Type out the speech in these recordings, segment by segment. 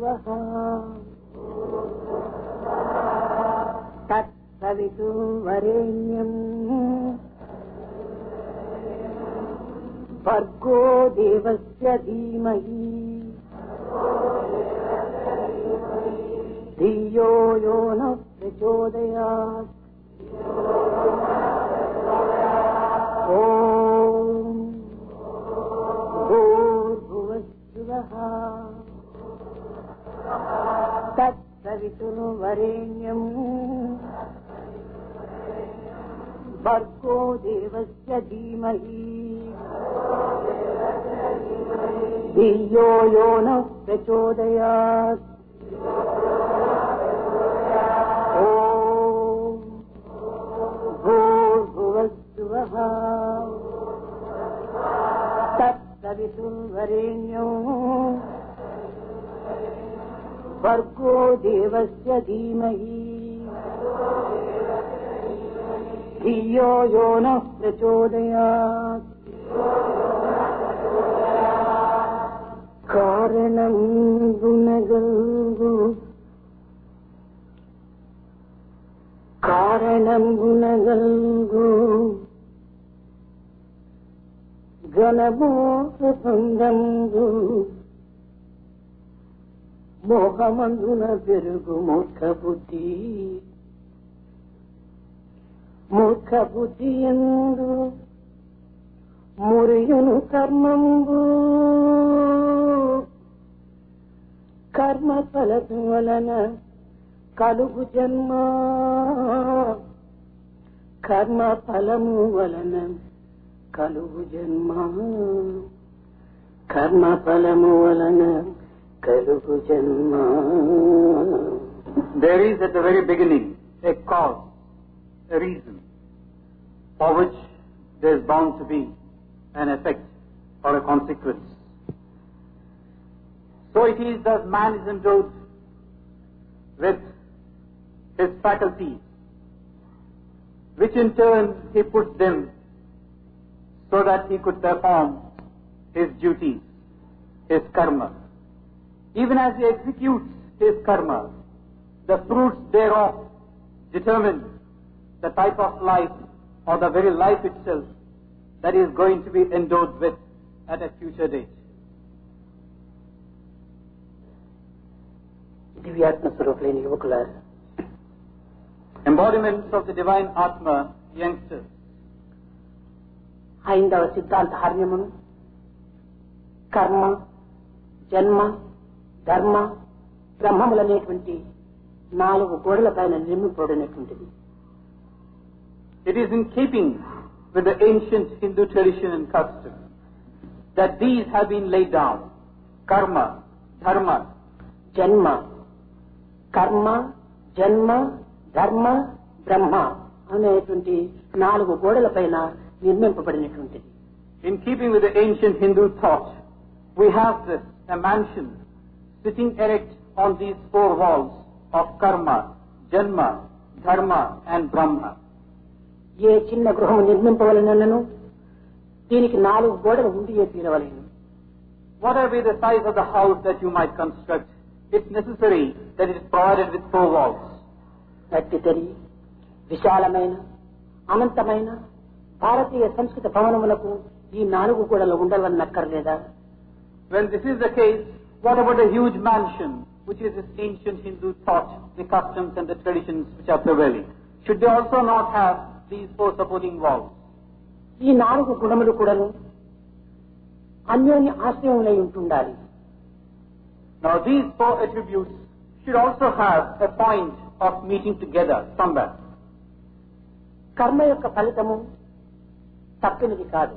భూర్భువః తత్సవితుర్వరేణ్యం భర్గో దేవస్య ధీమహి ధియో యో నః ప్రచోదయాత్. ఓం భూర్భువస్సువః తత్సవితుర్వరేణ్యం భర్గో దేవస్య ధీమహి ధియో యో నః ప్రచోదయాత్. ఓం భూర్భువస్సువః తత్సవితుర్వరేణ్యం భర్గో దేవస్య ధీమహి ధియో యో నః ప్రచోదయాత్. కారణం గుణగల్గు ఘనమోహందంగు మోహమందున పెరుగు మూర్ఖ బుద్ధి యందు మురియును కర్మంబు కర్మ ఫలము వలన కలుగు జన్మ కర్మ ఫలము వలన కలుగు జన్మ కర్మ ఫలము వలన కలుగు జన్మ. There is at the very beginning a cause, a reason, for which there is bound to be an effect or a consequence. So it is that man is endowed with his faculties, which in turn he puts them so that he could perform his duties, his karma. Even as he executes his karma, the fruits thereof determine the type of life or the very life itself that he is going to be endowed with at a future date. దివ్యాత్మ స్వరూపులైన యువకులారా, Embodiments of the divine Atma, youngsters. హైందవ సిద్ధాంత హార్యమును కర్మ, జన్మ, ధర్మ, బ్రహ్మములనేటువంటి 4 గోడల పైన నిర్మింపబడినటువంటిది. It is in keeping with the ancient Hindu tradition and custom that these have been laid down: karma, dharma, జన్మ, కర్మ, జన్మ, ధర్మ, బ్రహ్మ అనేటువంటి 4 గోడల పైన నిర్మింపబడినటువంటిది. In keeping with the ancient Hindu thought, we have this, a mansion sitting erect on these 4 walls of karma, janma, dharma and brahma. ఏ చిన్న గృహము నిర్మింపవలనను దీనికి 4 గోడలు ఉండియే తీరవలెను. Whatever be the size of the house that you might construct, it's necessary that it is provided with 4 walls. అట్టితరి విశాలమైన అనంతమైన భారతీయ సంస్కృత భవనములకు ఈ 4 గోడలు ఉండవన్నక్కర్లేదా? When this is the case, what about a huge mansion, which is this ancient Hindu thought, the customs and the traditions which are prevailing? Should they also not have these 4 supporting walls? ఈ 4 గుణములు కూడాను అన్యోన్య ఆశ్రయములై ఉంటుండాలి. Now these 4 attributes should also have a point of meeting together somewhere. కర్మ యొక్క ఫలితము తప్పినది కాదు.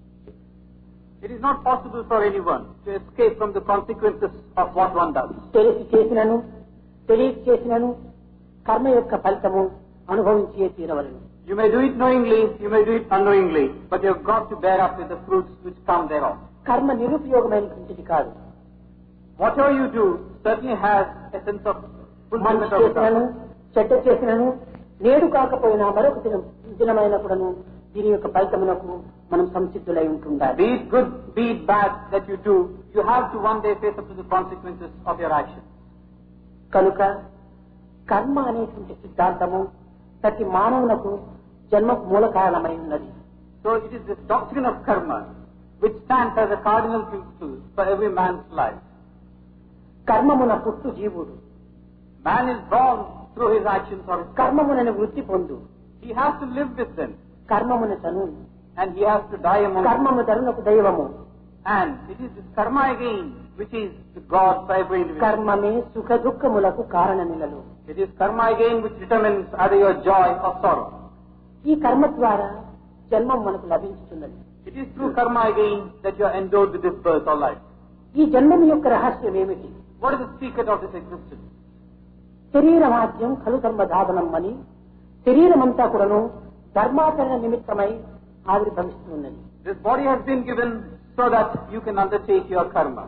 It is not possible for anyone to escape from the consequences of what one does. తెలిసి చేసినను తెలియక చేసినను కర్మ యొక్క ఫలితము అనుభవించే తీరవలెను. You may do it knowingly, you may do it unknowingly, but you have got to bear up with the fruits which come thereof. కర్మ నిరుపయోగమైనటువంటిది కాదు. Whatever you do certainly has a sense of fulfillment of చేసినను చెడ్డ చేసినను నేడు కాకపోయినా మరొక దినమైనప్పుడును దీని యొక్క ఫలితమునకు మనం సంసిద్ధులై ఉంటుండాలి. Be it good, be it bad that you do, you have to one day face up to the consequences of your actions. కనుక కర్మ అనేటువంటి సిద్ధాంతము ప్రతి మానవునకు జన్మకు మూల కారణమై ఉన్నది. So it is this doctrine of karma which stands as a cardinal principle for every man's life. కర్మమున పుట్టు జీవుడు. Man is born through his actions or his కర్మమునని వృత్తి పొందు. He has to live with them. కర్మమున చను. And he has to die among them. కర్మము ధరునకు దైవము. And it is this karma again which is the God for every individual. కర్మమే సుఖ దుఃఖములకు కారణనిలలు. It is karma again which determines either your joy or sorrow. ఈ కర్మ ద్వారా జన్మం మనకు లభించుతున్నది. It is through karma again that you are endowed with this birth or life. ఈ జన్మం యొక్క రహస్యం ఏమిటి? What is the secret of this existence? శరీరమాద్యం ఖలు ధర్మధావనం అని శరీరమంతా కూడాను ధర్మాచరణ నిమిత్తమై ఆవిర్భవిస్తున్నది. This body has been given so that you can undertake your karma.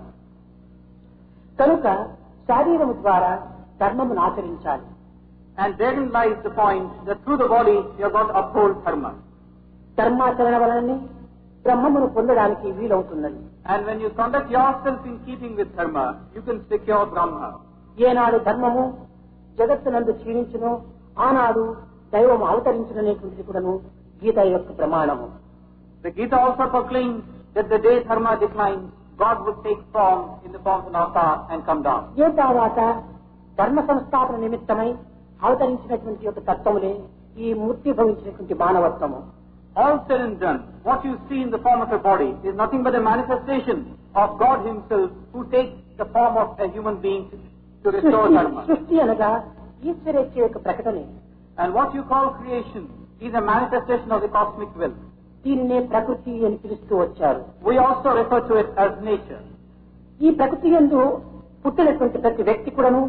కనుక శరీరము ద్వారా ధర్మమును ఆచరించాలి. And therein lies the point that through the body you are going to uphold dharma. ధర్మాచరణ వలననే బ్రహ్మమును పొందడానికి వీలవుతున్నది. And when you conduct yourself in keeping with dharma, you can secure Brahma. ఏనాడు ధర్మము జగత్తునందు క్షీణించునో ఆనాడు దైవము అవతరించుననేటువంటిది కూడాను గీత యొక్క ప్రమాణము. The Gita also proclaims that the day dharma declines, God would take form in the form of an avatar and come down. ఏ తర్వాత ధర్మ సంస్థాపన నిమిత్తమై అవతరించినటువంటి యొక్క తత్వములే ఈ మూర్తి భవించినటువంటి మానవత్వము. All said and done, what you see in the form of a body is nothing but a manifestation of God himself who takes the form of a human being to restore dharma. సృష్టి అనగా ఈశ్వరేచ్ఛ యొక్క ప్రకటనే. And what you call creation is a manifestation of the cosmic will. దీనినే ప్రకృతి అని పిలుస్తూ వచ్చారు. We also refer to it as nature. ఈ ప్రకృతి యందు పుట్టినటువంటి ప్రతి వ్యక్తి కూడాను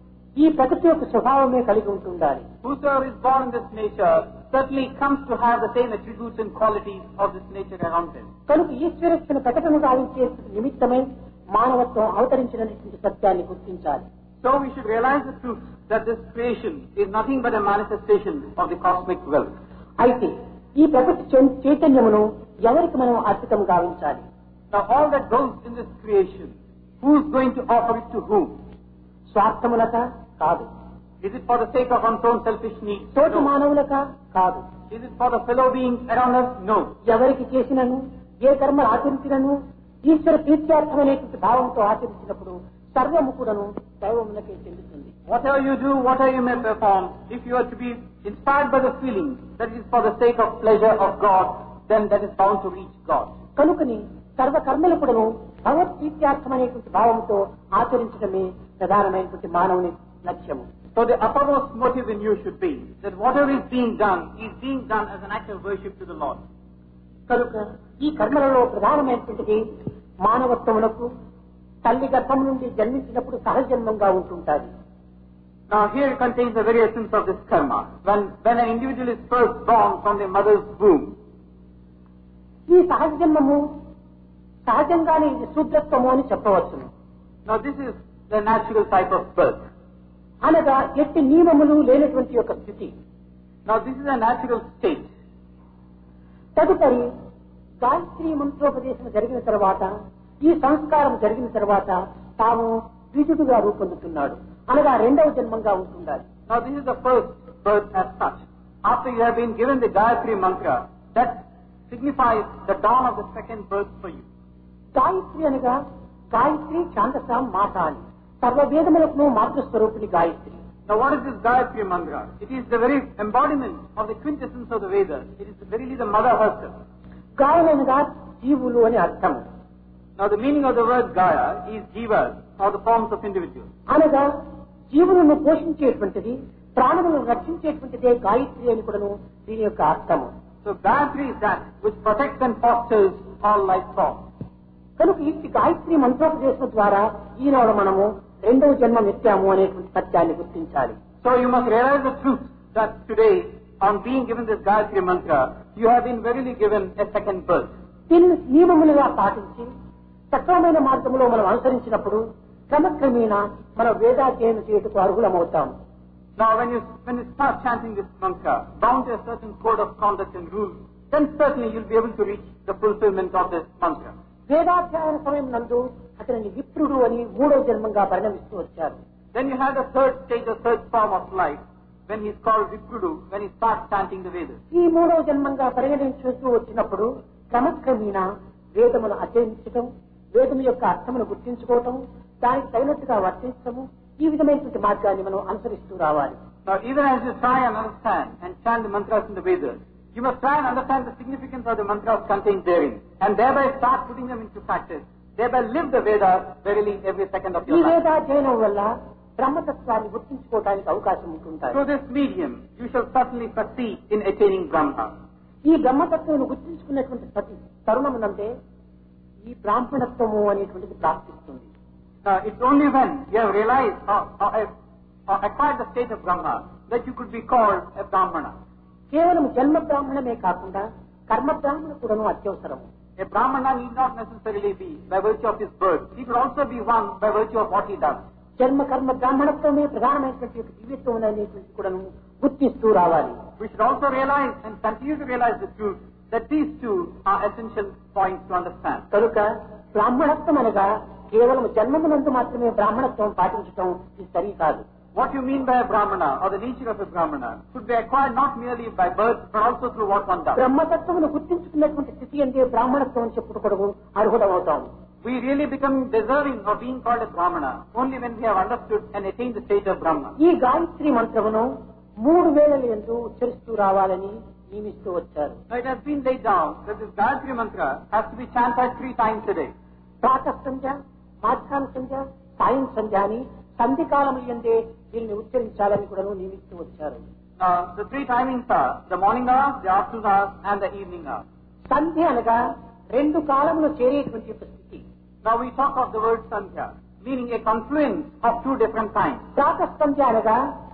ఈ ప్రకృతి యొక్క స్వభావమే కలిగి ఉంటుండాలి. Whosoever is born in this nature certainly comes to have the same attributes and qualities of this nature around him. కనుక ఈశ్వరేచ్ఛను ప్రకటన గావించే నిమిత్తమై మానవత్వం అవతరించినటువంటి సత్యాన్ని గుర్తించాలి. So we should realize the truth that this creation is nothing but a manifestation of the cosmic will. అయితే ఈ ప్రకృతి చైతన్యమును ఎవరికి మనం అర్పితం గావించాలి? Now all that goes in this creation, who is going to offer it to whom? స్వార్థములక కాదు. Is it for the sake of one's own selfish needs? తోటి No. మానవులక కాదు. Is it for the fellow beings around us? No. ఎవరికి చేసినను ఏ కర్మలు ఆచరించినను ఈశ్వర ప్రీత్యార్థమైనటువంటి భావంతో ఆచరించినప్పుడు సర్వము కూడాను దైవమునకే చెందుతుంది. Whatever you do, whatever you may perform, if you are to be inspired by the feeling that it is for the sake of pleasure of God, then that is bound to reach God. కనుకని సర్వ కర్మలు కూడాను భగవత్ ప్రీత్యార్థమైనటువంటి భావంతో ఆచరించడమే ప్రధానమైనటువంటి మానవుని లక్ష్యము. So the uppermost motive in you should be that whatever is being done as an act of worship to the Lord. కనుక ఈ కర్మలలో ప్రధానమైనటువంటిది మానవత్వమునకు తల్లి గర్భం నుండి జన్మించినప్పుడు సహజన్మంగా ఉంటుంటాది. Now here contains the very essence of this karma. When an individual is first born from the mother's womb, ఈ సహజన్మము సహజంగానే ఇది శూద్రత్వము అని చెప్పవచ్చును. now this is the natural type of birth. అనగా ఎట్టి నియమములు లేనటువంటి యొక్క స్థితి. Now this is a natural state. తదుపరి గాయత్రి మంత్రోపదేశం జరిగిన తర్వాత ఈ సంస్కారం జరిగిన తర్వాత తాము ద్విజుడుగా రూపొందుతున్నాడు. అనగా రెండవ జన్మంగా ఉంటున్నాడు. Now this is the first birth as such. After you have been given the Gayatri mantra, that signifies the dawn of the second birth for you. Gayatri అనగా గాయత్రి ఛాందసాం మాత అని సర్వవేదములకు మాతృస్వరూపిణి Gayatri. Now what is this Gayatri mantra? It is the very embodiment of the quintessence of the Vedas. It is verily the mother herself. గాయనగా జీవులు అని అర్థము. Now the meaning of the word Gaya is jivas, or the forms of individuals. అనగా జీవులను పోషించేటువంటిది ప్రాణులను రక్షించేటువంటిదే గాయత్రి అని కూడాను దీని యొక్క అర్థము. So Gayatri is that which protects and fosters all life forms. కనుక ఈ గాయత్రి మంత్రోపదేశం ద్వారా ఈనాడు మనము రెండవ జన్మం ఎత్తాము అనేటువంటి సత్యాన్ని గుర్తించాలి. So you must realize the truth that today, on being given this Gayatri mantra, you have been verily given a second birth. దీనిని నియమములుగా పాటించి సక్రమమైన మార్గంలో మనం అనుసరించినప్పుడు క్రమక్రమేణా మన వేదాధ్యయనం చేయటకు అర్హులమవుతాము. Now when you start chanting this mantra, bound to a certain code of conduct and rules, then certainly you'll be able to reach the fulfillment of this mantra. వేదాధ్యయన సమయం నందు అతనిని విప్రుడు అని మూడో జన్మంగా పరిణమిస్తూ వచ్చారు. Then you have the third stage, the third form of life, when he's called Viprudu, when he starts chanting the Vedas. ఈ మూడో జన్మంగా పరిగణించుతూ వచ్చినప్పుడు క్రమక్రమేణా వేదమును అధ్యయించటం, వేదము యొక్క అర్థమును గుర్తించుకోవటం, దానికి తగినట్టుగా వర్తించటము, ఈ విధమైనటువంటి మార్గాన్ని మనం అనుసరిస్తూ రావాలి. Now, even as you try and understand and chant the mantras in the Vedas, you must try and understand the significance of the mantras contained therein, and thereby start putting them into practice. Thereby live the Vedas verily every second of your ఈ life. వేదాధ్యయనం వల్ల బ్రహ్మతత్వాన్ని గుర్తించుకోవడానికి అవకాశం ఉంటుంటాయి. Through this medium, you shall certainly succeed in attaining Brahma. ఈ బ్రహ్మతత్వాన్ని గుర్తించుకున్నటువంటి ప్రతి తరుణమునందే ఈ బ్రాహ్మణత్వము అనేటువంటిది ప్రాప్తిస్తుంది. It's only when you have realized or acquired the state of Brahma that you could be called a Brahmana. కేవలం జన్మ బ్రాహ్మణమే కాకుండా కర్మ బ్రాహ్మణ కూడాను అత్యవసరము. A Brahmana need not necessarily be by virtue of his birth. He could also be one by virtue of what he does. జన్మ కర్మ బ్రాహ్మణత్వమే ప్రధానమైనటువంటి దివ్యత్వం అనేటువంటి కూడాను గుర్తిస్తూ రావాలి. We should also realize and continue to realize the truth that these two are essential points to understand. కనుక బ్రాహ్మణత్వం అనగా కేవలం జన్మమునందు మాత్రమే బ్రాహ్మణత్వం పాటించటం ఇది సరి కాదు. What you mean by a Brahmana or the nature of a Brahmana should be acquired not merely by birth but also through what one does. బ్రహ్మతత్వమును గుర్తించుకున్నటువంటి స్థితి అంటే బ్రాహ్మణత్వం అని చెప్పుకోవడం అర్హుడమవుతాం. We really become deserving of being called a Brahmana only when we have understood and attained the state of Brahma. ఈ గాయత్రి మంత్రమును 3 వేళల యందు ఉచ్చరిస్తూ రావాలని నియమిస్తూ వచ్చారు. It has been laid down that this Gayatri mantra has to be chanted 3 times a day. Pratah సంధ్య, మధ్యాహ్న సంధ్య, సాయం సంధ్య అని సంధి కాలముల యందే దీనిని ఉచ్చరించాలని కూడా నియమిస్తూ వచ్చారు. The 3 timings are the morning hours, the afternoon hours and the evening hours. సంధ్య అనగా 2 కాలములు చేరేటువంటి స్థితి. Now we talk of the word Sandhya, meaning a confluence of 2 different times. Pratah సంధ్య అనగా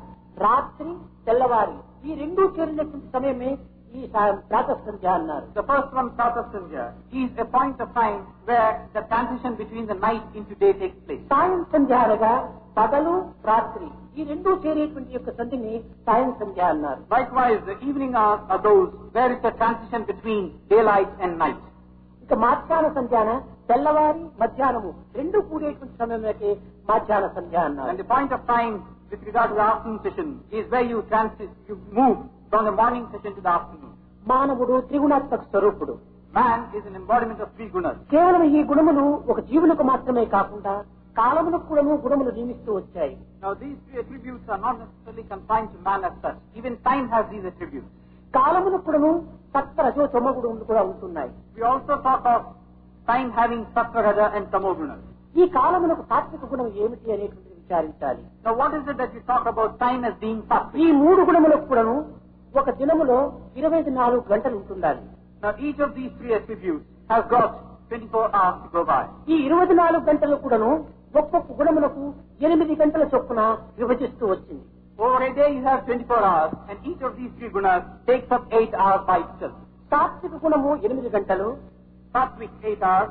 రాత్రి తెల్లవారి ఈ 2 చేరినటువంటి సమయమే ఈ ప్రాతః సంధ్య అన్నారు. The first one, Pratha Sandhya, is a point of time where the transition between the night into day takes place. సాయం సంధ్య అనగా పగలు రాత్రి ఈ 2 చేరేటువంటి యొక్క సంధిని సాయం సంధ్య అన్నారు. Likewise, the evening hours are those where it's a transition between daylight and night. ఇక మధ్యాహ్న సంధ్యాన తెల్లవారి మధ్యాహ్నము 2 కూడేటువంటి సమయంలోకి మధ్యాహ్న సంధ్య అన్నారు. And the point of time with regard to the afternoon session is where you move from the morning session to the afternoon. మానవుడు త్రిగుణాత్మక స్వరూపుడు. Man is an embodiment of 3 gunas. కేవలం ఈ గుణములు ఒక జీవులకు మాత్రమే కాకుండా కాలములకు కూడా గుణములు నియమిస్తూ వచ్చాయి. Now these 3 attributes are not necessarily confined to man as such. Even time has these attributes. కాలములకు కూడా సత్వ రజో తమో గుణములు కూడా ఉంటున్నాయి. We also talk of time having sattva, raja and tamo gunas. ఈ కాలములకు సాత్విక గుణం ఏమిటి అనేటువంటిది విచారించాలి. Now what is it that you talk about time as being sattvic? ఈ 3 గుణములకు కూడా ఒక దినములో 24 గంటలు ఉంటుండాలి. Now each of these 3 attributes has got 24 hours to go by. ఈ 24 గంటలు కూడాను ఒక్కొక్క గుణములకు 8 గంటల చొప్పున విభజిస్తూ వచ్చింది. Over a day you have 24 hours and each of these 3 gunas takes up 8 hours by itself. సాత్విక గుణము 8 గంటలు, Sattvic 8 hours,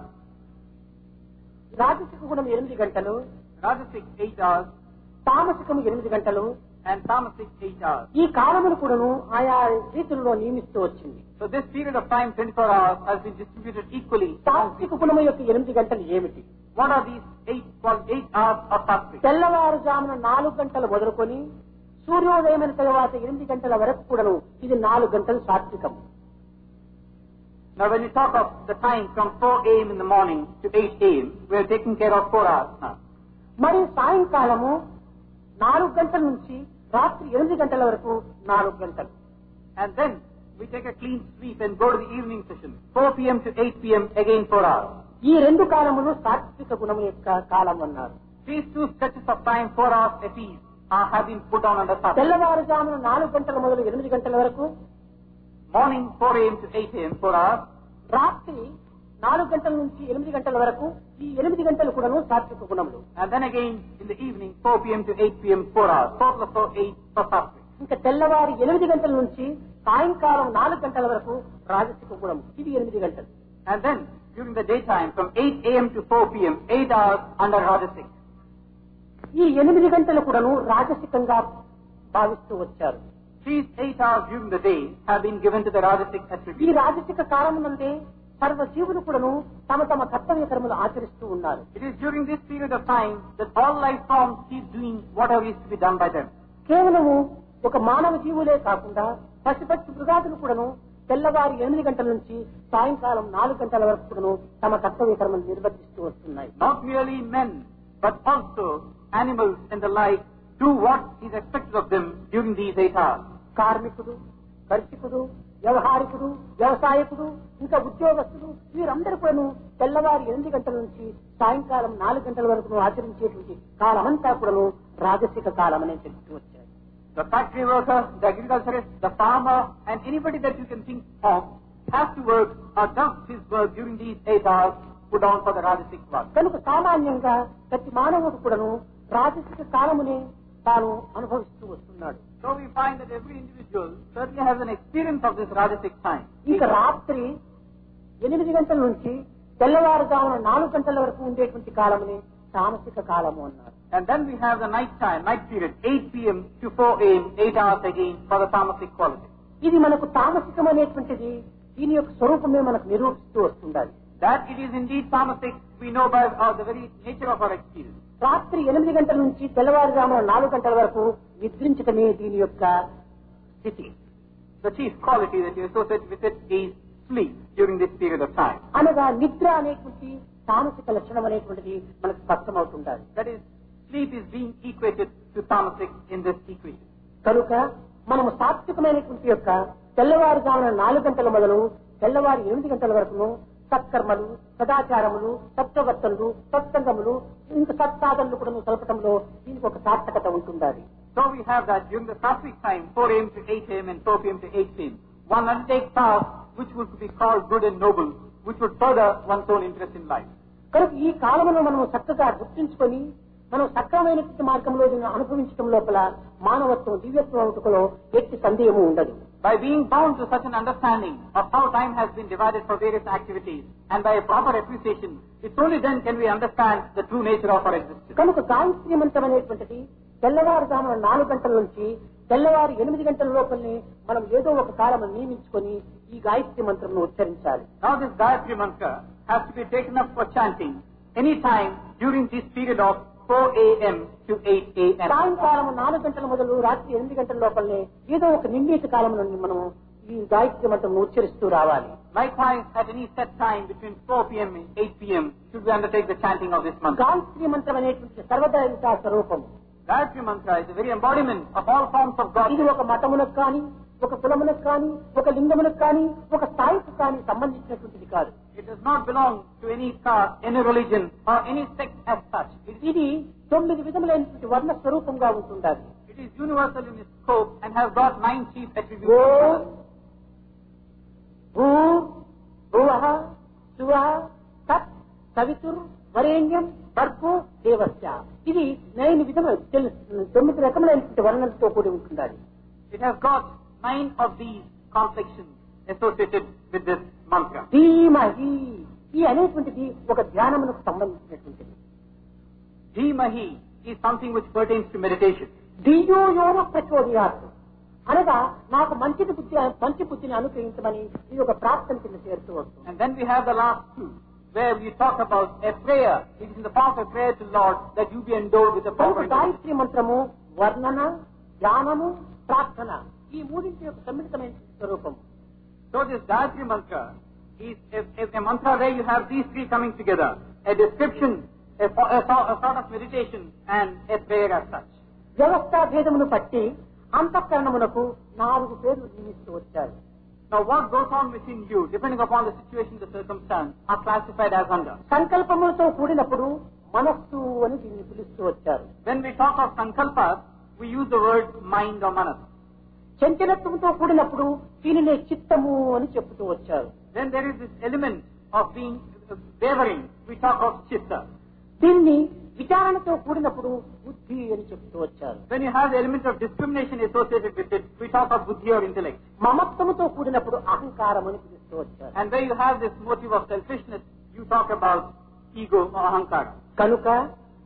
రాజసిక గుణం 8 గంటలు, Rajasic 8 hours తామసికము 8 గంటలు. and Tamasic 8 hours. ఈ కాలములు కూడాను ఆయా రీతుల్లో నియమిస్తూ వచ్చింది. So this period of time, 24 hours, has been distributed equally. సాత్విక గుణము యొక్క 8 గంటలు ఏమిటి? What are these 8 hours of Sattvic? తెల్లవారుజామున 4 గంటలు మొదలుకొని సూర్యోదయమైన తర్వాత 8 గంటల వరకు కూడాను ఇది 4 గంటలు సాత్వికము. Now when you talk of the time from 4 a.m. in the morning to 8 a.m., we are taking care of 4 hours now. మరి సాయంకాలము 4 గంటల నుంచి రాత్రి 8 గంటల వరకు 4 గంటలు. And then we take a clean sweep and go to the evening session, 4 p.m. to 8 p.m. again 4 hours. ఈ 2 కాలములు సాత్విక గుణము యొక్క కాలం అన్నారు. These 2 stretches of time, 4 hours apiece, have been put on under Sattvic. తెల్లవారుజామున 4 గంటల మొదలు 8 గంటల వరకు, Morning 4 a.m. to 8 a.m. 4 hours. రాత్రి 4 గంటల నుంచి 8 గంటల వరకు ఈ 8 గంటలు కూడాను సాత్విక గుణములు. And then again in the evening 4 p.m. to 8 p.m. 4 hours. 4 plus 4, 8 for Sattvic. ఇంకా తెల్లవారి 8 గంటల నుంచి సాయంకాలం 4 గంటల వరకు రాజసిక గుణము, ఇది 8 గంటలు. And then during the daytime from 8 a.m. to 4 p.m. 8 hours under Rajasic. ఈ 8 గంటలు కూడాను రాజసికంగా భావిస్తూ వచ్చారు. These 8 hours during the day have been given to the Rajasic ఈ attributes. రాజసిక కాలమునందే సర్వ జీవులు కూడాను తమ తమ కర్తవ్య కర్మలు ఆచరిస్తూ ఉన్నారు. It is during this period of time that all life forms keep doing whatever is to be done by them. కేవలము ఒక మానవ జీవులే కాకుండా పశుపక్షి మృగాదులు కూడాను తెల్లవారి 8 గంటల నుంచి సాయంకాలం 4 గంటల వరకు కూడాను తమ కర్తవ్య కర్మలు నిర్వర్తిస్తూ వస్తున్నాయి. Not merely men, but also animals and the like do what is expected of them during these 8 hours. కార్మికుడు, కర్షకుడు, వ్యవహారికుడు, వ్యవసాయకుడు, ఇంకా ఉద్యోగస్తులు వీరందరూ కూడాను తెల్లవారి 8 గంటల నుంచి సాయంకాలం 4 గంటల వరకు ఆచరించేటువంటి కాలమంతా కూడాను రాజసిక కాలం అనే చెప్తూ వచ్చారు. The factory worker, the agriculturist, the farmer, and anybody that you can think of has to work or does his work during these 8 hours put on for the Rajasic work. కనుక సామాన్యంగా ప్రతి మానవుడు కూడాను రాజసిక కాలమునే తాను అనుభవిస్తూ వస్తున్నాడు. So we find that every individual certainly has an experience of this Rajasic time. ఇక రాత్రి 8 గంటల నుంచి తెల్లవారుజామున 4 గంటల వరకు ఉండేటువంటి కాలముని తామసిక కాలము అన్నారు. And then we have the night time, night period, 8 p.m. to 4 a.m., 8 hours again for the tamasic quality. ఇది మనకు తామసికం అనేటువంటిది దీని యొక్క స్వరూపమే మనకు నిరూపిస్తూ వస్తుండాలి. That it is indeed tamasic, we know by the very nature of our experience. రాత్రి 8 గంటల నుంచి తెల్లవారుజామున 4 గంటల వరకు నిద్రించటమే దీని యొక్క స్థితి. The chief quality that you associate with it is sleep during this period of time. అనగా నిద్ర అనేటువంటి తామసిక లక్షణం అనేటువంటిది మనకు స్పష్టమవుతుండాలి. That is, sleep is being equated to tamasic in this equation. కనుక మనము సాత్వికమైనటువంటి యొక్క తెల్లవారుజామున 4 గంటల మొదలు తెల్లవారు 8 గంటల వరకును సత్కర్మలు, సదాచారములు, సత్వవర్తనలు, సత్సంగములు, ఇంత సత్సాధనలు కూడా సలపటంలో దీనికి ఒక సార్థకత ఉంటుండాలి. So we have that during the sattvic time, 4 a.m. to 8 a.m. and 4 p.m. to 8 p.m. One undertakes tasks which would be called good and noble, which would further one's own interest in life. కనుక ఈ కాలమును మనం చక్కగా గుర్తించుకొని మనం సక్రమైనటువంటి మార్గంలో దీన్ని అనుభవించడం లోపల మానవత్వం దివ్యత్వం అవుటలో ఎట్టి సందేహము ఉండదు. By being bound to such an understanding of how time has been divided for various activities and by a proper appreciation, it's only then can we understand the true nature of our existence. కనుక గాయత్రి మంత్రం అనేటువంటిది తెల్లవారుజామున 4 గంటల నుంచి తెల్లవారు 8 గంటల లోపలనే మనం ఏదో ఒక కాలము నియమించుకొని ఈ Gayatri మంత్రంను ఉచ్చరించాలి. Now this Gayatri mantra has to be taken up for chanting any time during this period of 4 a.m. to 8 a.m. సాయంకాలం 4 గంటల మొదలు రాత్రి 8 గంటల లోపలనే ఏదో ఒక నిర్ణీత కాలం నుండి మనం ఈ గాయత్రి మంత్రం ఉచ్చరిస్తూ రావాలి. Likewise, at any set time between 4 p.m. and 8 p.m. should we undertake the chanting of this mantra. Gayatri మంత్రం అనేటువంటి సర్వదైవిక స్వరూపం. Gayatri mantra is the very embodiment of all forms of God. ఇది ఒక మతమునకు కానీ, ఒక కులమునకు కానీ, ఒక లింగమునకు కానీ, ఒక స్థాయికి కానీ సంబంధించినటువంటిది కాదు. It does not belong to any caste, any religion, or any sect as such. ఇది 9 విధములైనటువంటి వర్ణ స్వరూపంగా ఉంటుండాలి. It is universal in its scope and has got 9 chief attributes. భూ భువః సువః తత్ సవితుర్ వరేణ్యం భర్గో దేవస్య. ఇది 9 విధములు 9 రకములైనటువంటి వర్ణంతో కూడి ఉంటుండాలి. It has got 9 of these complexions associated with this mantra. ధీమహి ఈ అనేటువంటిది ఒక ధ్యానమునకు సంబంధించినటువంటిది. Dhimahi is something which pertains to meditation. ధియో యోన ప్రచోదయాత్ అనగా నాకు మంచి బుద్ధిని అనుగ్రహించమని ఇది ఒక ప్రార్థన కింద చేరుతూ వస్తుంది. And then we have the last two, where we talk about a prayer. It is in the form of a prayer to Lord that you be endowed with the proper కనుక గాయత్రి మంత్రము వర్ణన, ధ్యానము, ప్రార్థన ఈ మూడింటి యొక్క సమ్మిళితమైన స్వరూపం. So this Gayatri mantra is a mantra where you have these three coming together: a description, a sort of meditation, and a prayer as such. వ్యవస్థా భేదమును బట్టి అంతఃకరణమునకు 4 పేర్లు నియమిస్తూ వచ్చారు. Now what goes on within you, depending upon the situation, the circumstance, are classified as under. సంకల్పములతో కూడినప్పుడు మనస్సు అని దీన్ని పిలుస్తూ వచ్చారు. When we talk of sankalpas, we use the word mind or manas. చంచలత్వంతో కూడినప్పుడు దీనినే చిత్తము అని చెప్తూ వచ్చారు. Then there is this element of being wavering. We talk of chitta. దీన్ని విచారణతో కూడినప్పుడు బుద్ధి అని చెప్తూ వచ్చారు. When you have the element of discrimination associated with it, we talk of buddhi or intellect. మమత్వముతో కూడినప్పుడు అహంకారం అని పిలుస్తూ వచ్చారు. And where you have this motive of selfishness, you talk about ego or ahankara. కనుక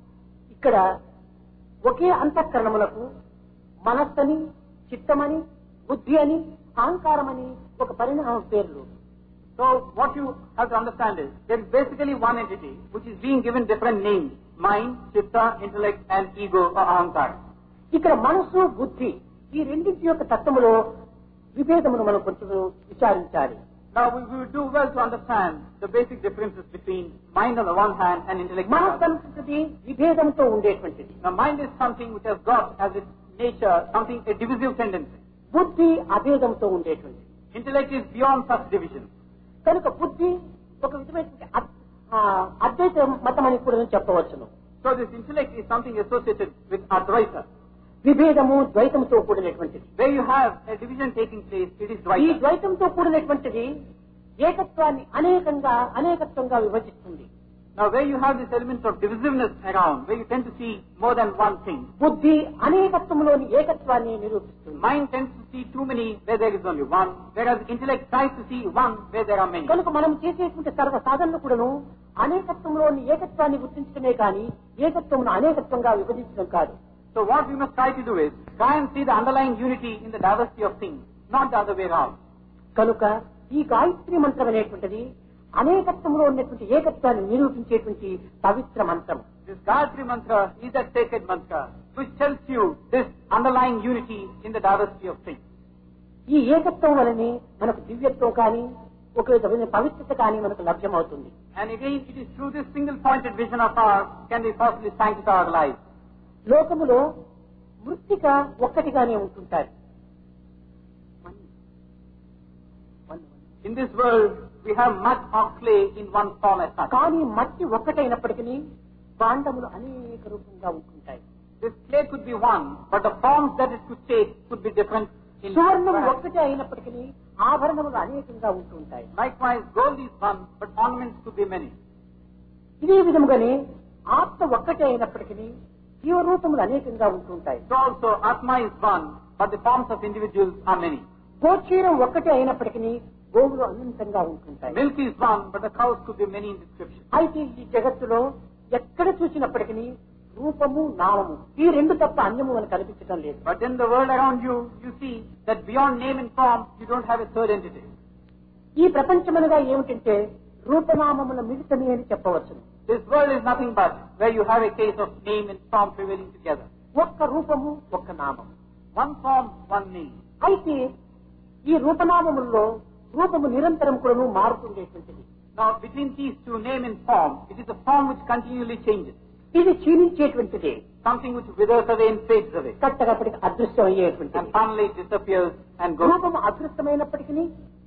ఇక్కడ ఒకే అంతఃకరణములకు మనస్సని, చిత్తమని, బుద్ధి అని, అహంకారం అని ఒక పరిణామ పేర్లు. So what you have to understand is there is basically one entity which is being given different names: mind, chitta, intellect, and ego or ahankara. ఇక్కడ మనసు, బుద్ధి ఈ రెండింటి యొక్క తత్వములో విభేదమును మనం కొంచెం విచారించాలి. Now we will do well to understand the basic differences between mind on the one hand and intellect on the మనసు other. అనేది విభేదంతో ఉండేటువంటిది. Now mind is something which has got as its nature something a divisive tendency. బుద్ధి అభేదంతో ఉండేటువంటిది. Intellect is beyond such division. కనుక బుద్ధి ఒక విధమైనటువంటి అద్వైత మతం అని కూడా చెప్పవచ్చును. So this intellect is something associated with Advaita. విభేదము ద్వైతంతో కూడినటువంటిది. Where you have a division taking place, it is ఈ Dvaita. ద్వైతంతో కూడినటువంటిది ఏకత్వాన్ని అనేకత్వంగా విభజిస్తుంది. Now where you have this element of divisiveness around, where you tend to see more than one thing. బుద్ధి అనేకత్వంలోని ఏకత్వాన్ని నిరూపిస్తుంది. Mind tends to see too many where there is only one, whereas intellect tries to see one where there are many. కనుక మనం చేసేటువంటి సర్వ సాధనలు కూడాను అనేకత్వంలోని ఏకత్వాన్ని గుర్తించడమే కానీ ఏకత్వమును అనేకత్వంగా విభజించడం కాదు. So what we must try to do is try and see the underlying unity in the diversity of things, not the other way around. కనుక ఈ గాయత్రి మంత్రం అనేటువంటిది అనేకత్వంలో ఉన్నటువంటి ఏకత్వాన్ని నిరూపించేటువంటి పవిత్ర మంత్రం. This Gayatri mantra is that sacred mantra which tells you this underlying unity in the diversity of things. ఈ ఏకత్వం వలనే మనకు దివ్యత్వం కానీ ఒక విధమైన పవిత్రత కానీ మనకు లభ్యమవుతుంది. And again, it is through this single-pointed vision of ours can we possibly sanctify our lives. లోకములో మృత్తిక ఒక్కటిగానే ఉంటుంటారు. In this world, we have much of clay in one form as such. కానీ మట్టి ఒక్కటైనప్పటికీ భాండములు అనేక రూపంగా ఉంటుంటాయి. This clay could be one, but the forms that it could take could be different. In సువర్ణం ఒక్కటే అయినప్పటికీ ఆభరణములు అనేకంగా ఉంటుంటాయి. Likewise, gold is one, but ornaments could be many. ఇదే విధముగానే ఆత్మ ఒక్కటే అయినప్పటికీ జీవరూపములు అనేకంగా ఉంటుంటాయి. So also, Atma is one, but the forms of individuals are many. గోచీరం ఒక్కటే అయినప్పటికీ గోవులు అనంతంగా ఉంటుంటాయి. Milk is one, but the cows could be many in description. అయితే ఈ జగత్తులో ఎక్కడ చూసినప్పటికీ రూపము నామము ఈ రెండు తప్ప అన్యము మనకు కనిపించడం లేదు. But in the world around you, you see that beyond name and form, you don't have a third entity. ఈ ప్రపంచమనగా ఏమిటంటే రూపనామముల మిళితమే అని చెప్పవచ్చు. This world is nothing but where you have a case of name and form prevailing together. ఒక్క రూపము ఒక్క నామము. One form, one name. అయితే ఈ రూపనామముల్లో రూపము నిరంతరం కూడా మారుతుండేటువంటిది. Now, between these two, name and form, it is a form which continually changes. ఇది క్షీణించేటువంటిది. Something which withers away and fades away. కట్టగప్పటికి అదృశ్యం అయ్యేటువంటిది. And finally it disappears and goes. రూపము అదృశ్యమైనప్పటికీ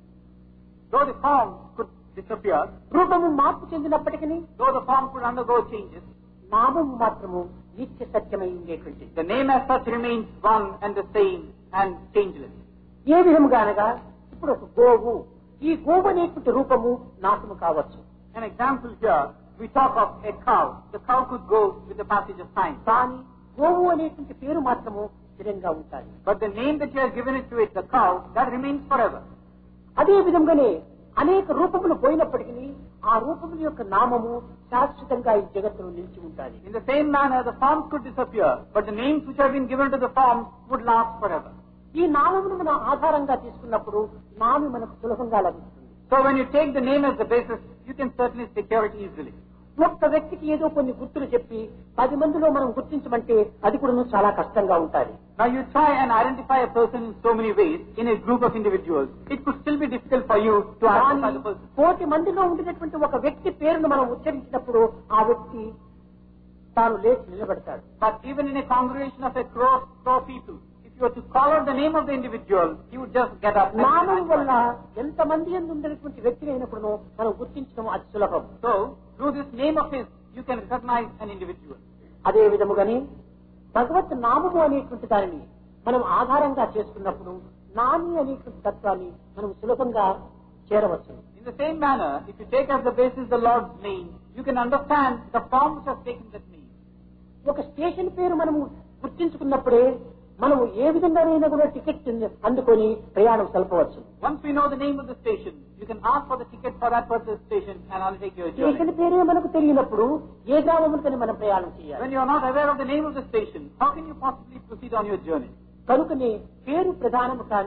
Though the form could disappear, రూపము మార్పు చెందినప్పటికీ though the form could undergo changes, నామము మాత్రము నిత్య సత్యమై ఉండేటువంటిది. the name as such remains one and the same and changeless. ఏ విధముగా అనగా ఇప్పుడు ఒక గోవు, ఈ గోవు అనేటువంటి రూపము నాశము కావచ్చు. An example here, we talk of a cow. The cow could go with the passage of time. కానీ గోవు అనేటువంటి పేరు మాత్రము స్థిరంగా ఉంటాయి. But the name that you have given it to it, the cow, that remains forever. అదే విధంగానే అనేక రూపములు పోయినప్పటికీ ఆ రూపముల యొక్క నామము శాశ్వతంగా ఈ జగత్తులో నిలిచి ఉంటాయి. In the same manner, the forms could disappear, but the names which have been given to the forms would last forever. ఈ నామమును మనం ఆధారంగా తీసుకున్నప్పుడు నామి మనకు సులభంగా లభిస్తుంది. So when you take the name as the basis, you can certainly secure it easily. ఒక్క వ్యక్తికి ఏదో కొన్ని గుర్తులు చెప్పి 10 మందిలో మనం గుర్తించమంటే అది కూడా చాలా కష్టంగా ఉంటుంది. Now you try and identify a person in so many ways in a group of individuals. It could still be difficult for you to identify the person. 1,000,000 మందిలో ఉండినటువంటి ఒక వ్యక్తి పేరును మనం ఉచ్చరించినప్పుడు ఆ వ్యక్తి తాను లేచి నిలబడతాడు. But even in a congregation of a crore people, if you were to call out the name of the individual, he would just get up. నామం వల్ల ఎంతమంది ఉన్నటువంటి వ్యక్తి అయినప్పుడు మనం గుర్తించడం అతి సులభం. So through this name of his, you can recognize an individual. అదే విధముగాని భగవత్ నామము అనేటువంటి దానిని మనం ఆధారంగా చేసుకున్నప్పుడు నామి అనేటువంటి తత్వాన్ని మనం సులభంగా చేరవచ్చు. In the same manner, if you take as the basis the Lord's name, you can understand the form which has taken that name. ఒక స్టేషన్ పేరు మనము గుర్తించుకున్నప్పుడే మనము ఏ విధంగానైనా కూడా టికెట్ అందుకొని ప్రయాణం సల్పవచ్చు. Once we know the name of the station, you can ask for the ticket for that particular station and I'll take your journey. Station పేరే మనకు తెలియనప్పుడు ఏ గ్రామములకని మనం ప్రయాణం చేయాలి? When you are not aware of the name of the station, how can you possibly proceed on your journey? కనుకనే పేరు ప్రధానము కానీ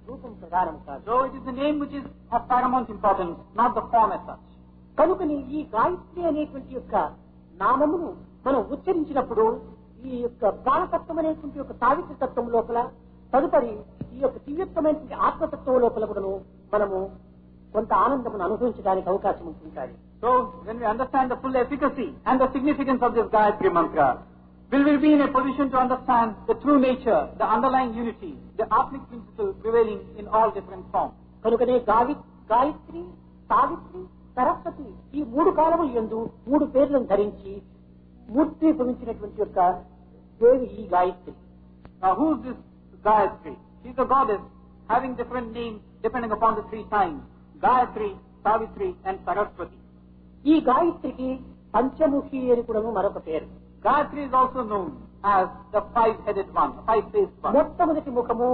రూపం ప్రధానం కాదు. So it is the name which is of paramount importance, not the form as such. కనుకని ఈ గాయత్రి అనేటువంటి యొక్క నామమును మనం ఉచ్చరించినప్పుడు ఈ యొక్క ప్రాణతత్వం అనేటువంటి యొక్క సావిత్రి తత్వం లోపల తదుపరి ఈ యొక్క దివ్యత్వమైనటువంటి ఆత్మతత్వం లోపల కూడాను మనము కొంత ఆనందమును అనుభవించడానికి అవకాశం ఉంటుంది. So when we understand the full efficacy and the significance of this Gayatri mantra, will we be in a position to understand the true nature, the underlying unity, the Atmic principle prevailing in all different forms. కనుకనే గాయత్రి, సావిత్రి, సరస్వతి ఈ మూడు కాలములు యందు మూడు పేర్లను ధరించి మూర్తి భవించినటువంటి యొక్క దేవి ఈ Gayatri. Now who is this Gayatri? She is a goddess having different names depending upon the three signs: Gayatri, Savitri and Saraswati. ఈ గాయత్రికి పంచముఖి అని కూడా మరొక పేరు. Gayatri is also known as the five-headed one, five-faced one. మొట్టమొదటి ముఖము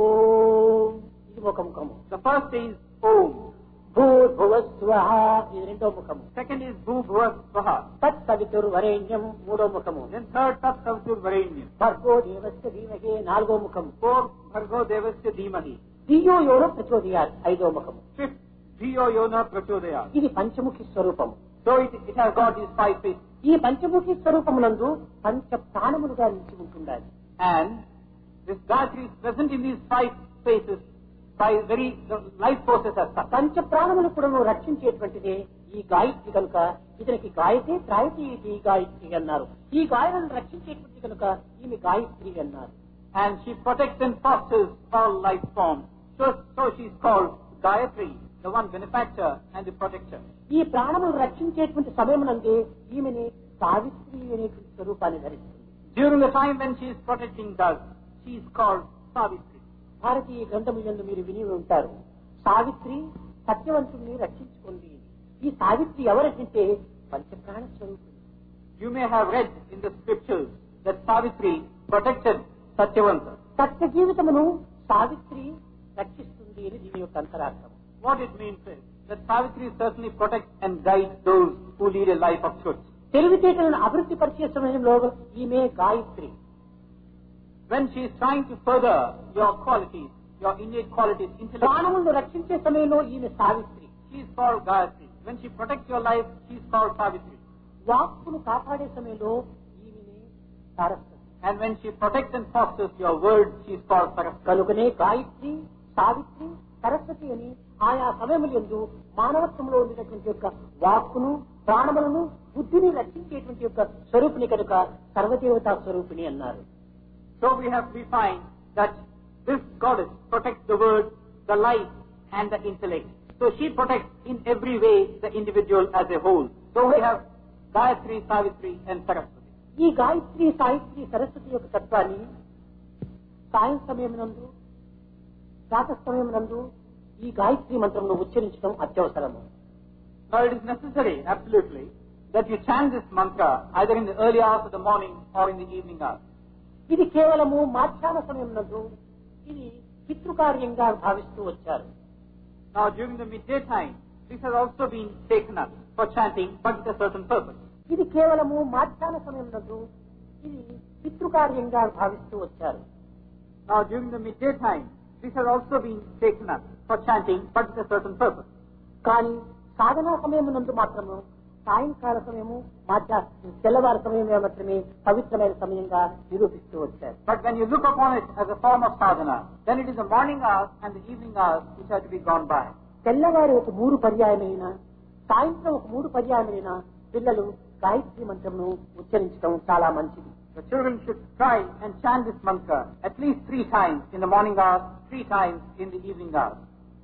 ఓం, ఇది ఒక ముఖము. The first is Om. భూర్భువస్వః, ఇది రెండో ముఖము. Second is Bhuvhuva Swaha. తత్సవితుర్వరేణ్యం మూడో ముఖము. Then third Tat Savitur Varenyam. భర్గో దేవస్య ధీమహి నాలుగో ముఖము. Fourth Bhargo Devasya Dhimahi. ధియో యోన ప్రచోదయాత్ ఐదో ముఖము. Fifth Dhiyo Yona Prachodaya. ఇది పంచముఖి స్వరూపము. So it has got these five faces. ఈ పంచముఖి స్వరూపమునందు పంచ ప్రాణములుగా నిలిచి ఉంటుండాలి. And this Gayatri is present in these five faces by very the life forces as such. పంచ ప్రాణములు కూడా రక్షించేటువంటిదే ఈ గాయత్రి కనుక ఇతనికి గాయతే త్రాయతి ఇది గాయత్రి అన్నారు. ఈ గాయలను రక్షించేటువంటి కనుక ఈమె గాయత్రి అన్నారు. And she protects and fosters all life forms. So she is called Gayatri, the one benefactor and the protector. ఈ ప్రాణములు రక్షించేటువంటి సమయమునందే ఈమెని సావిత్రి అనేటువంటి స్వరూపాన్ని ధరిస్తుంది. During the time when she is protecting us, she is called Savitri. భారతీయ గ్రంథము యందు మీరు విని ఉంటారు, సావిత్రి సత్యవంతుని రక్షించుకుంది. ఈ సావిత్రి ఎవరంటే పంచప్రాణ స్వరూపుడు. You may have read in the scriptures that Savitri protected Satyavanta. సత్య జీవితమును సావిత్రి రక్షిస్తుంది అని దీని యొక్క అంతరార్థం. What it means is that Savitri certainly protects and guides those who lead a life of truth. తెలివితేటలను అభివృద్ధి పరిచే సమయంలో ఈమె Gayatri. When she is trying to further your qualities, your innate qualities, intellect, ప్రాణములను రక్షించే సమయంలో ఈమె Savitri. she is called Gayatri. When she protects your life, she is called Savitri. వాక్కును కాపాడే సమయంలో ఈమెనే Saraswati. And when she protects and fosters your word, she is called Saraswati. కనుకనే గాయత్రి, సావిత్రి, సరస్వతి అని ఆయా సమయములందు మానవత్వంలో ఉండేటువంటి యొక్క వాక్కును, ప్రాణములను, బుద్ధిని రక్షించేటువంటి యొక్క స్వరూపిణి కనుక సర్వదేవతా స్వరూపిణి అన్నారు. So we find that this goddess protects the word, the life and the intellect. So she protects in every way the individual as a whole. So we have Gayatri, Savitri and Saraswati. ఈ గాయత్రి, సావిత్రి, సరస్వతి యొక్క తత్వాన్ని సాయం సమయమునందు, ప్రాతః సమయమునందు ఈ Gayatri మంత్రమును ఉచ్చరించడం అత్యవసరము. Now it is necessary, absolutely, that you chant this mantra either in the early hours of the morning or in the evening hours. ఇది కేవలము మధ్యాహ్న సమయమునందు ఇది పితృకార్యంగా భావిస్తూ వచ్చారు. Now during the midday time, this has also been taken up for chanting, but with a certain purpose. ఇది కేవలము మధ్యాహ్న సమయమునందు ఇది పితృకార్యంగా భావిస్తూ వచ్చారు. Now during the midday time, this has also been taken up for chanting, but with a certain purpose. కానీ సాధనా సమయమునందు మాత్రము సాయంకాల సమయము, తెల్లవారు సమయమే మాత్రమే పవిత్రమైన సమయంగా నిరూపిస్తూ వచ్చారు. But when you look upon it as a form of sadhana, then it is the morning hours and the evening hours which are to be gone by. తెల్లవారు ఒక 3 పర్యాయమైన, సాయంత్రం ఒక 3 పర్యాయమైన పిల్లలు గాయత్రి మంత్రమును ఉచ్చరించడం చాలా మంచిది. The children should try and chant this mantra at least 3 times in the morning hours, 3 times in the evening hours.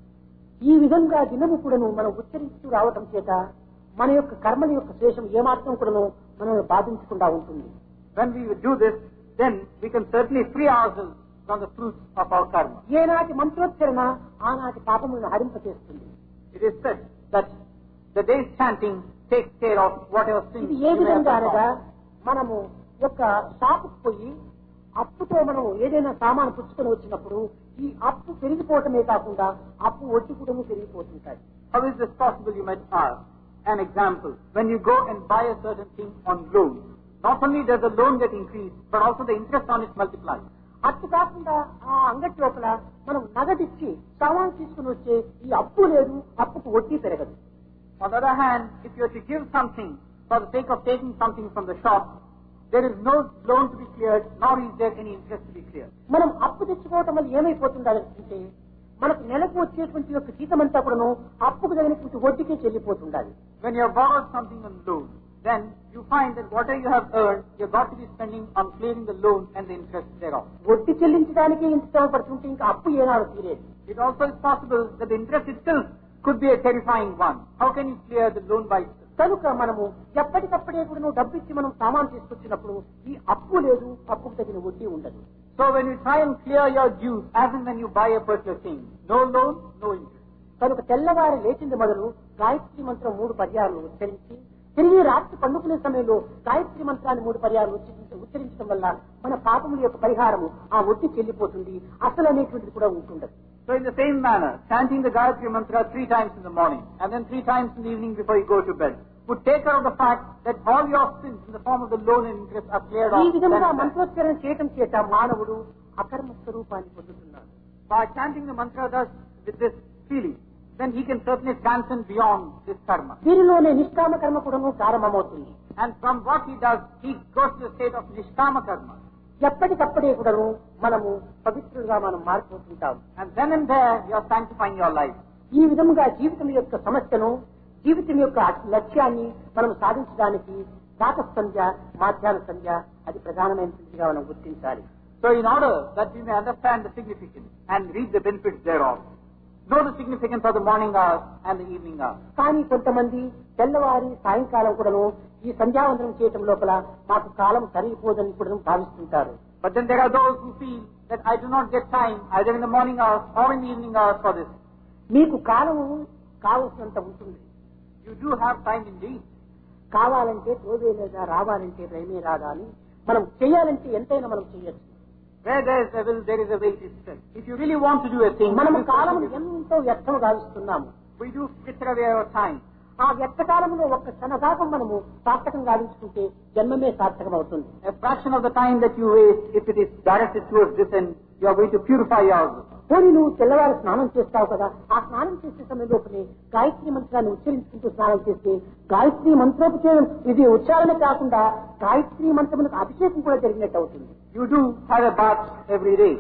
ఈ విధంగా దినము కూడాను మనం ఉచ్చరిస్తూ రావటం చేత మన యొక్క కర్మల యొక్క శేషం ఏమాత్రం కూడాను మనల్ని బాధించకుండా ఉంటుంది. When we do this, then we can certainly free ourselves from the fruits of our karma. ఏనాటి మంత్రోచ్చరణ ఆనాటి పాపములను హరింపచేస్తుంది. It is said that the day's chanting takes care of whatever sins ఇది you ఏ may have విధంగా అనగా performed. మనము ఒక షాపుకు పోయి అప్పుతో మనం ఏదైనా సామాను పుచ్చుకొని వచ్చినప్పుడు ఈ అప్పు పెరిగిపోవటమే కాకుండా అప్పు వడ్డీ కూడా పెరిగిపోతుంటాయి. How is this possible, you might ask? An example, when you go and buy a certain thing on loan, not only does the loan get increased, but also the interest on it multiplies. అట్టు కాకుండా ఆ అంగటి లోపల మనం నగదిచ్చి సామాను తీసుకుని వచ్చే ఈ అప్పు లేదు, అప్పుకు వడ్డీ పెరగదు. On the other hand, if you are to give something for the sake of taking something from the shop, there is no loan to be cleared, nor is there any interest to be cleared. మనం అప్పు తెచ్చుకోవటం వల్ల ఏమైపోతుంది అంటే మనకు నెలకు వచ్చేటువంటి యొక్క జీతం అంతా కూడాను అప్పుకు తగినటువంటి వడ్డీకే చెల్లిపోతుండాలి. When you have borrowed something on loan, then you find that whatever you have earned, you have got to be spending on clearing the loan and the interest thereof. వడ్డీ చెల్లించడానికి ఇంత శ్రమ పడుతుంటే ఇంకా అప్పు ఏనాడు తీరేది. It also is possible that the interest itself could be a terrifying one. How can you clear the loan by itself? కనుక మనము ఎప్పటికప్పుడే కూడా డబ్బు ఇచ్చి మనం సామాను తీసుకొచ్చినప్పుడు ఈ అప్పు లేదు, అప్పుకు తగిన వడ్డీ ఉండదు. So when you try and clear your dues, as and when you buy a particular thing, no loan, no interest. కనుక తెల్లవారి లేచింది మొదలు గాయత్రి మంత్రం 3 పర్యాలు ఉచ్చరించి తిరిగి రాత్రి పండుకునే సమయంలో గాయత్రి మంత్రాన్ని 3 పర్యాలు ఉచ్చరించడం వల్ల మన పాపముల యొక్క పరిహారము ఆ వడ్డీ చెల్లిపోతుంది, అసలు అనేటువంటిది కూడా ఉంటుండదు. So in the same manner, chanting the Gayatri Mantra 3 times in the morning and then 3 times in the evening before you go to bed would take care of the fact that all your sins in the form of the loan and interest are cleared off. ఈ విధంగా మంత్రోచ్చరణ చేయటం చేత మానవుడు అకర్మ స్వరూపాన్ని పొందుతున్నాడు. By chanting the mantra thus with this feeling, then he can certainly transcend beyond this karma. దీనిలోనే నిష్కామ కర్మ కూడా ప్రారంభమవుతుంది. And from what he does, he goes to the state of nishkama karma. ఎప్పటికప్పుడే కూడాను మనము పవిత్రులుగా మనం మారిపోతుంటాం. And then and there, you are sanctifying your life. ఈ విధముగా జీవితం యొక్క సమస్యను, జీవితం యొక్క లక్ష్యాన్ని మనం సాధించడానికి ప్రాత సంధ్య, మాధ్యాహ్న సంధ్య అది ప్రధానమైనదిగా మనం గుర్తించాలి. So in order that we may understand the significance and reap the benefits thereof, know the significance of the morning hours and the evening hours. కానీ కొంతమంది తెల్లవారి సాయంకాలం కూడాను ఈ సంధ్యావందనం చేయటం లోపల మాకు కాలం సరిపోదని కూడా భావిస్తుంటారు. But then there are those who feel that I do not get time either in the morning hours or in the evening hours for this. మీకు కాలము కావలసినంత ఉంటుంది. You do have time indeed. కావాలంటే తోవే లేదా, రావాలంటే భయమే రాదా అని మనం చేయాలంటే ఎంతైనా మనం చేయొచ్చు. Where there is a will, there is a way to stretch. If you really want to do a thing, మనం కాలం ఎంతో వ్యర్థం గావిస్తున్నాము. we do fritter away our time. ఆ వ్యర్థ కాలంలో ఒక్క క్షణభాగం మనము సార్థకం గావించుకుంటే జన్మమే సార్థకం అవుతుంది. A fraction of the time that you waste, if it is directed towards this end, you are going to purify yourself. పోనీ నువ్వు తెల్లవారు స్నానం చేస్తావు కదా, ఆ స్నానం చేసే సమయంలోపనే గాయత్రి మంత్రాన్ని ఉచ్చరించుకుంటూ స్నానం చేస్తే గాయత్రి మంత్రోపచారం ఇది ఉచ్చారణ కాకుండా గాయత్రి మంత్రములకు అభిషేకం కూడా జరిగినట్టు అవుతుంది. You do have a bath every day.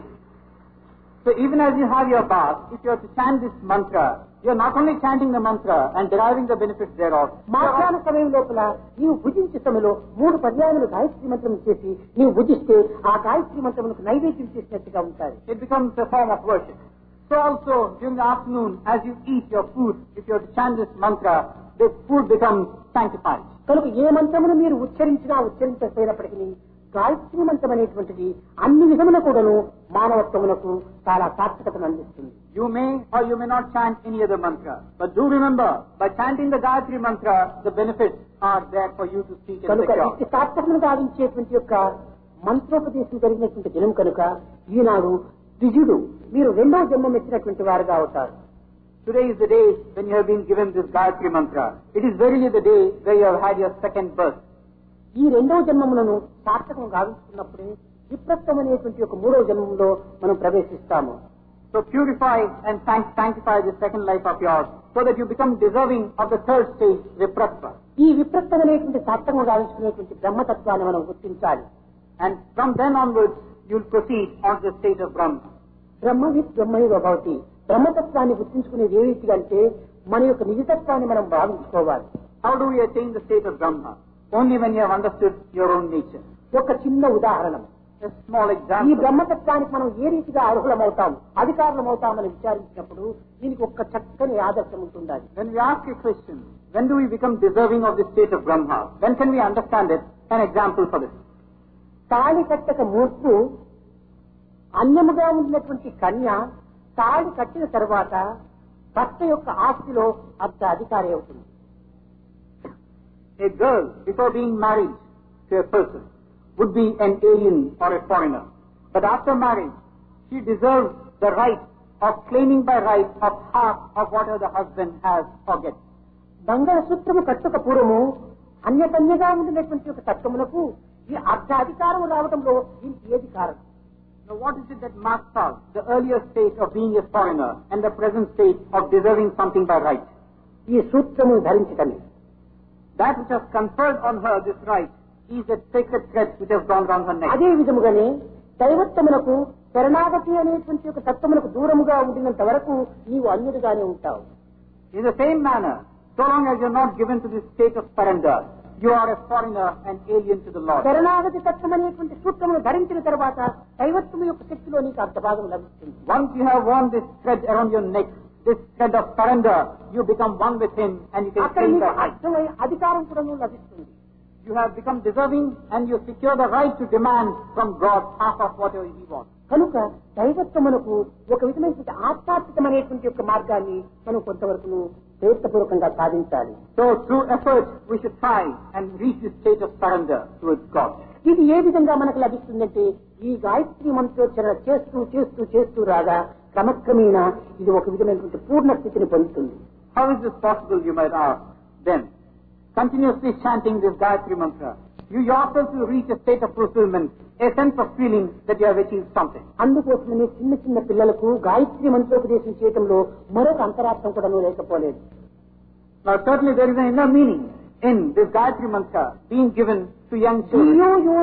So even as you have your bath, if you are to chant this mantra, you are not only chanting the mantra and deriving the benefits thereof. మాధ్యాహ్న సమయం లోపల నీవు భుజించే సమయంలో 3 పర్యాయాలు గాయత్రి మంత్రం చేసి నీవు భుజిస్తే ఆ గాయత్రి మంత్రములకు నైవేద్యం చేసినట్టుగా ఉంటాయి. It becomes a form of worship. So also during the afternoon, as you eat your food, if you are to chant this mantra, the food becomes sanctified. కనుక ఏ మంత్రమును మీరు ఉచ్చరించినా ఉచ్చరించకపోయినప్పటికీ గాయత్రి మంత్రం అనేటువంటిది అన్ని విధముల కూడాను మానవత్వములకు చాలా సార్థకతను అందిస్తుంది. You may or you may not chant any other mantra, but do remember, by chanting the Gayatri mantra, the benefits are there for you to seek and కనుక secure. ఇది సార్థకతను గావించేటువంటి యొక్క మంత్రోపదేశం జరిగినటువంటి దినం కనుక ఈనాడు ద్విజుడు మీరు 2వ జన్మం ఎత్తినటువంటి వారుగా అవుతారు. Today is the day when you have been given this Gayatri mantra. It is verily the day where you have had your second birth. ఈ 2వ జన్మములను సార్థకం గావించుకున్నప్పుడే విప్రస్థం అనేటువంటి ఒక 3వ జన్మంలో మనం ప్రవేశిస్తాము. So purify and sanctify the second life of yours, so that you become deserving of the third stage, viprastha. ఈ విప్రస్థం అనేటువంటి సార్థకం గావించుకునేటువంటి బ్రహ్మతత్వాన్ని మనం గుర్తించాలి. And from then onwards, you will proceed on the state of Brahma. బ్రహ్మవిత్ బ్రహ్మైవ భవతి. బ్రహ్మతత్వాన్ని గుర్తించుకునేది ఏ రీతిగా అంటే మన యొక్క నిజతత్వాన్ని మనం భావించుకోవాలి. How do we attain the state of Brahma? Only when you have understood your own nature. ఒక చిన్న ఉదాహరణ. A small ఈ example. బ్రహ్మతత్వానికి మనం ఏ రీతిగా అర్హులమవుతాం, అధికారులమవుతామని విచారించినప్పుడు దీనికి ఒక చక్కని ఆదర్శం ఉంటుండాలి. When we ask a question, when do we become deserving of the state of Brahma? When can we understand it? An example for this. తాళి కట్టక మూర్పు అన్యముగా ఉన్నటువంటి కన్య తాళి కట్టిన తర్వాత భర్త యొక్క ఆస్తిలో అంత అధికారి అవుతుంది. A girl, before being married to a person, would be an alien or a foreigner. But after marriage, she deserves the right of claiming by right of half of whatever the husband has or gets. మంగళసూత్రము కట్టుక పూర్వము అన్యకన్యగా ఉండినటువంటి ఒక తత్వమునకు ఈ అర్ధ అధికారం రావడంలో దీనికి ఏది కారణం? Now what is it that marks out the earlier state of being a foreigner and the present state of deserving something by right? ఈ సూత్రము ధరించటమే. That which has conferred on her this right is that sacred thread which has gone round her neck. అదే విధముగానే దైవత్వమునకు శరణాగతి అనేటువంటి ఒక తత్వమునకు దూరముగా ఉండినంత వరకు నీవు అన్యుడిగానే ఉంటావు. In the same manner, so long as you are not given to this state of surrender, you are a foreigner and alien to the Lord. శరణాగతి తత్వం అనేటువంటి సూత్రమును ధరించిన తర్వాత దైవత్వం యొక్క శక్తిలో నీకు అర్ధభాగం లభిస్తుంది. Once you have worn this thread around your neck, this thread of surrender, you become one with Him and you can అక్కడ claim నీకు that right. అర్థమై అధికారం కూడా లభిస్తుంది. You have become deserving and you secure the right to demand from God half of whatever He wants. కనుక దైవత్వమునకు ఒక విధమైనటువంటి ఆత్మార్థితమైనటువంటి యొక్క మార్గాన్ని మనం కొంతవరకు ప్రయత్నపూర్వకంగా సాధించాలి. So through effort we should try and reach this state of surrender towards God. ఇది ఏ విధంగా మనకు లభిస్తుందంటే ఈ గాయత్రి మంత్రోచ్చరణ చేస్తూ చేస్తూ చేస్తూ రాగా క్రమక్రమేణా ఇది ఒక విధమైనటువంటి పూర్ణ స్థితిని పొందుతుంది. How is this possible, you might ask? Then, continuously chanting this Gayatri mantra, you yourself will reach a state of fulfillment, a sense of feeling that you have achieved something. అందుకోసమనే చిన్న చిన్న పిల్లలకు గాయత్రి మంత్రోపదేశం చేయడంలో మరొక అంతరార్థం కూడా లేకపోలేదు. Now certainly there is an inner meaning in this Gayatri mantra being given to young children.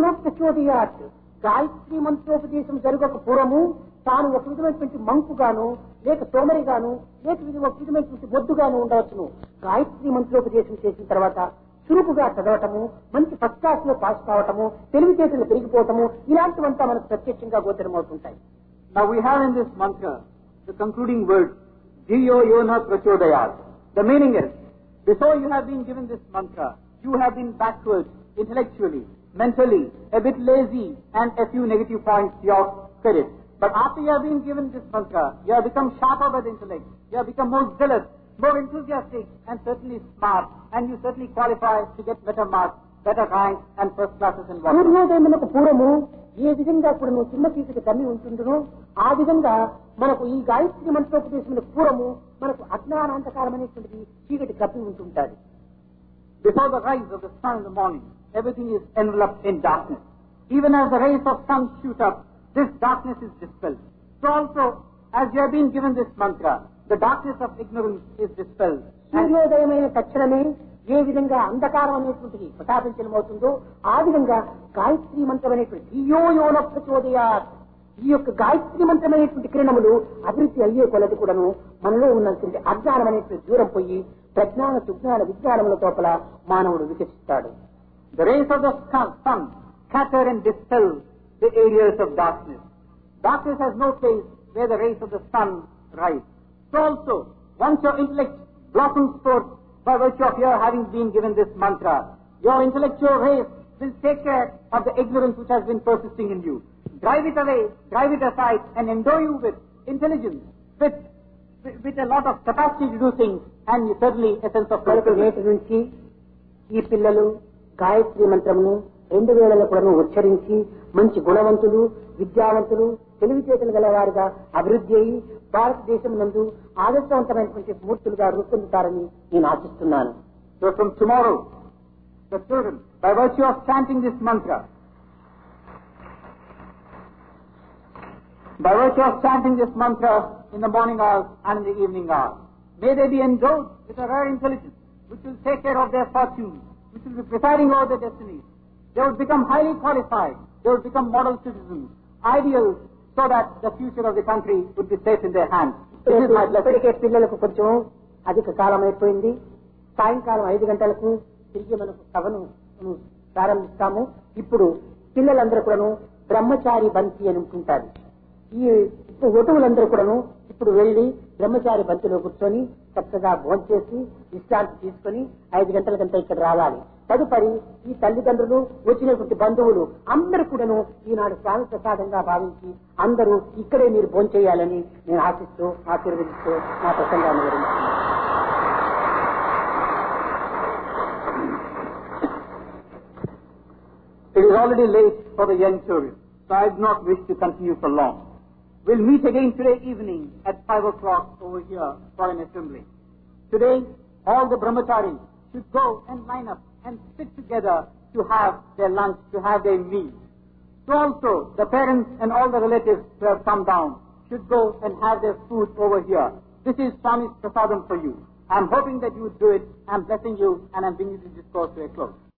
Gayatri మంత్రోపదేశం జరగక పూర్వము తాను ఒక విధమైనటువంటి మంకుగాను లేక సోమరిగాను లేక ఒక విధమైనటువంటి బొద్దుగాను ఉండవచ్చును. గాయత్రి మంత్రోపదేశం చేసిన తర్వాత చురుకుగా చదవటము, మంచి ఫస్ట్ క్లాస్ లో పాస్ కావటము, తెలివితేటలు పెరిగిపోవటము, ఇలాంటివంతా మనకు ప్రత్యక్షంగా గోచరమవుతుంటాయి. Now we have in this mantra the concluding words, Dhiyo Yona Prachodayat. The meaning is, before you have been given this mantra, you have been backward intellectually, mentally, a bit lazy and a few negative points to your credit. But after you have been given this mantra, you have become sharper by the intellect, you have become more zealous, more enthusiastic and certainly smart, and you certainly qualify to get better marks, better ranks and first classes in whatever. సూర్యోదయమునకు పూర్వము ఏ విధంగా ఇప్పుడు నువ్వు చిన్న చీకటి కమ్మి ఉంటుందో ఆ విధంగా మనకు ఈ గాయత్రి మంత్రోపదేశములకు పూర్వము మనకు అజ్ఞానాంతకారమైనటువంటి చీకటి కప్పి ఉంటుంటారు. Before the rise of the sun in the morning, everything is enveloped in darkness. Even as the rays of sun shoot up, this darkness is dispelled. So also, as you have been given this mantra, the darkness of ignorance is dispelled. సూర్యోదయమైన తక్షణమే ఏ విధంగా అంధకారం అనేటువంటిది ప్రతాపించలమవుతుందో ఆ విధంగా గాయత్రి మంత్రం అనేటువంటి ధియోయోన ప్రచోదయాత్, ఈ యొక్క గాయత్రి మంత్రం అనేటువంటి కిరణములు అభివృద్ధి అయ్యే కొలది కూడాను మనలో ఉన్నటువంటి అజ్ఞానం అనేటువంటి దూరం పోయి ప్రజ్ఞాన సుజ్ఞాన విజ్ఞానముల తోపల మానవుడు వికసిస్తాడు. The rays of the sun scatter and dispel the areas of darkness. Darkness has no place where the rays of the sun rise. So also, once your intellect blossoms forth by virtue of your having been given this mantra, your intellectual rays will take care of the ignorance which has been persisting in you. Drive it away, drive it aside, and endow you with intelligence, with a lot of capacity to do things, and certainly a sense of కనుక నేటి నుంచి ఈ పిల్లలు గాయత్రి మంత్రమును 2 వేళల కూడా ఉచ్చరించి మంచి గుణవంతులు, విద్యావంతులు, తెలివితేటలు గలవారుగా అభివృద్ధి అయి భారతదేశం నందు ఆదర్శవంతమైనటువంటి మూర్తులుగా రూపొందుతారని నేను ఆశిస్తున్నాను. So from tomorrow, the children, by virtue of chanting this mantra, in the morning hours and in the evening hours, may they be endowed with a rare intelligence which will take care of their fortunes, which will be presiding over their destinies. They would become highly qualified, they would become model citizens, ideals, so that the future of the country would be safe in their hands. ఇప్పటికే పిల్లలకు కొంచెం అధిక కాలం అయిపోయింది. సాయంకాలం 5 గంటలకు తిరిగి మనకు సభను ప్రారంభిస్తాము. ఇప్పుడు పిల్లలందరూ కూడాను బ్రహ్మచారి బంతి అని ఉంటుంటారు. ఈ వటువులందరూ కూడాను ఇప్పుడు వెళ్లి బ్రహ్మచారి బంతిలో కూర్చొని చక్కగా భోంచేసి విశ్రాంతి తీసుకుని 5 గంటలకంతా ఇక్కడ రావాలి. తదుపరి ఈ తల్లిదండ్రులు వచ్చినటువంటి బంధువులు అందరూ కూడాను ఈనాడు స్వామి ప్రసాదంగా భావించి అందరూ ఇక్కడే మీరు భోంచేయాలని నేను ఆశిస్తూ ఆశీర్వదిస్తూ నా ప్రసంగాన్ని వివరించాను. It is already late for the young children, so I do not wish to continue for long. We'll meet again today evening at 5 o'clock over here for an assembly. Today, all the brahmacharis should go and line up and sit together to have their lunch, to have their meal. So So also, the parents and all the relatives who have come down should go and have their food over here. This is Swami's prasadam for you. I am hoping that you would do it. I am blessing you and I am bringing this discourse to a close.